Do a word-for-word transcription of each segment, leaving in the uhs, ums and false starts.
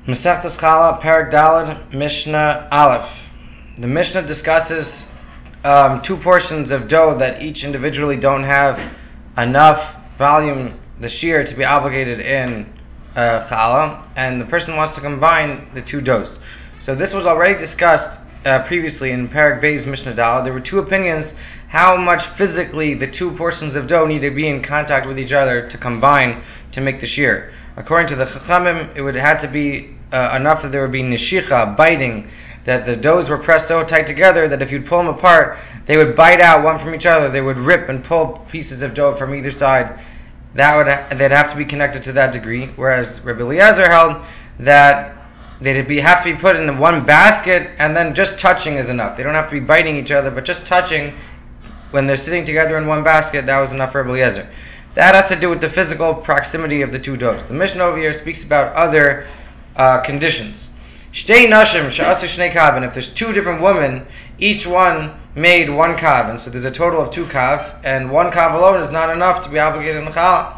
Masechtas Chala, Perek Daled, Mishnah Aleph. The Mishnah discusses um, two portions of dough that each individually don't have enough volume, the shear, to be obligated in uh, Chala, and the person wants to combine the two doughs. So this was already discussed uh, previously in Perek Beis Mishnah Daled. There were two opinions how much physically the two portions of dough need to be in contact with each other to combine to make the shear. According to the Chachamim, it would have to be uh, enough that there would be nishicha, biting, that the doughs were pressed so tight together that if you'd pull them apart, they would bite out one from each other. They would rip and pull pieces of dough from either side. That would ha- they'd have to be connected to that degree. Whereas Rabbi Eliezer held that they'd be have to be put in one basket, and then just touching is enough. They don't have to be biting each other, but just touching when they're sitting together in one basket, that was enough for Rabbi Eliezer. That has to do with the physical proximity of the two doughs. The Mishnah over here speaks about other uh, conditions. Shtei nashim she'asu shnei kav, and if there's two different women, each one made one kav, and so there's a total of two kav, and one kav alone is not enough to be obligated in the chala.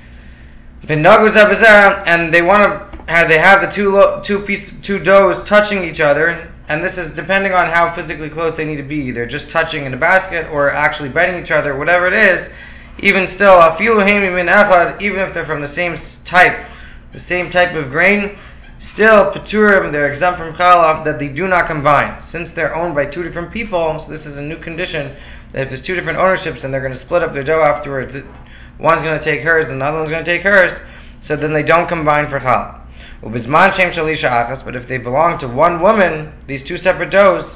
And they want to have they have the two lo, two piece two doughs touching each other, and this is depending on how physically close they need to be, either just touching in a basket or actually biting each other, whatever it is. Even still, afilu heim min echad, even if they're from the same type, the same type of grain, still paturim, they're exempt from chala, that they do not combine, since they're owned by two different people. So this is a new condition, that if there's two different ownerships and they're going to split up their dough afterwards, one's going to take hers and the other one's going to take hers, so then they don't combine for chala. Ubizman shem shalisha achas, but if they belong to one woman, these two separate doughs,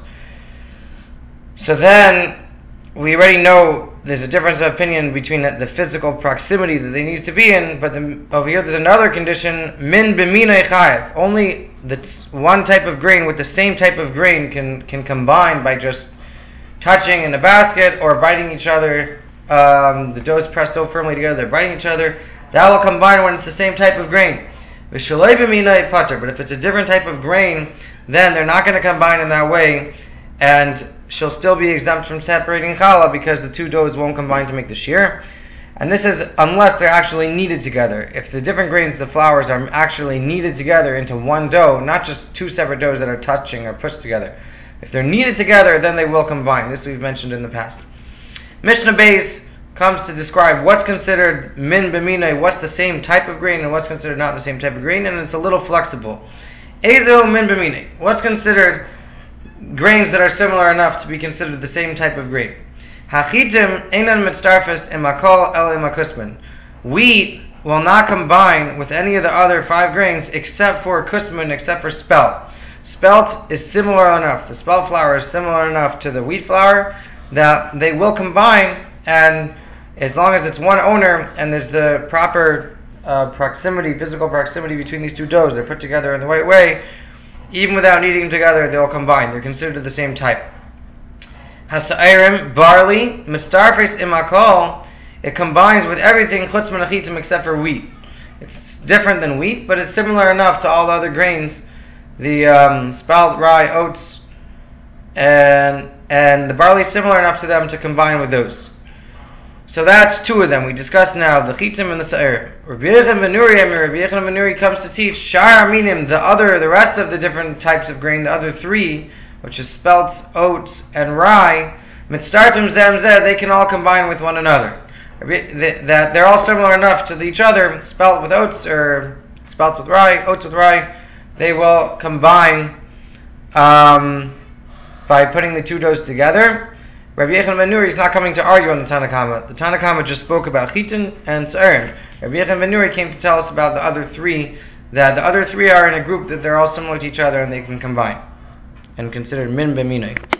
so then we already know there's a difference of opinion between the physical proximity that they need to be in, but the, over here there's another condition, min b'minay chayev. Only that's one type of grain with the same type of grain can, can combine by just touching in a basket or biting each other. Um, the dough's pressed so firmly together, they're biting each other. That will combine when it's the same type of grain. V'shalei b'minay pater, but if it's a different type of grain, then they're not going to combine in that way, and she'll still be exempt from separating challah because the two doughs won't combine to make the shear. And this is unless they're actually kneaded together. If the different grains, the flours, are actually kneaded together into one dough, not just two separate doughs that are touching or pushed together. If they're kneaded together, then they will combine. This we've mentioned in the past. Mishnah Beis comes to describe what's considered min b'minay, what's the same type of grain, and what's considered not the same type of grain, and it's a little flexible. Ezo min b'minay, what's considered grains that are similar enough to be considered the same type of grain. Hachitim einan mitzarfes imakol el imakusman. Wheat will not combine with any of the other five grains except for kusman, except for spelt. Spelt is similar enough, the spelt flour is similar enough to the wheat flour that they will combine, and as long as it's one owner and there's the proper uh, proximity, physical proximity between these two doughs, they're put together in the right way, even without kneading them together, they'll combine. They're considered the same type. Hasairim, barley, mitzarfes imakol, it combines with everything chutz menachitim except for wheat. It's different than wheat, but it's similar enough to all the other grains, the um, spelt, rye, oats, and and the barley is similar enough to them to combine with those. So that's two of them. We discussed now the chitim and the sa'ir. Rabbi Yechon ben Nuri, Rabbi Yechon ben Nuri comes to teach shar aminim, the other, the rest of the different types of grain, the other three, which is spelts, oats, and rye. Mitzarfim zem zeh, they can all combine with one another. That they're all similar enough to each other. Spelt with oats or spelt with rye, oats with rye, they will combine um, by putting the two doughs together. Rabbi Yechon ben Nuri is not coming to argue on the Tanna Kama. The Tanna Kama just spoke about chitin and sa'ir. Rabbi Yechon ben Nuri came to tell us about the other three, that the other three are in a group that they're all similar to each other and they can combine, and considered min b'minay.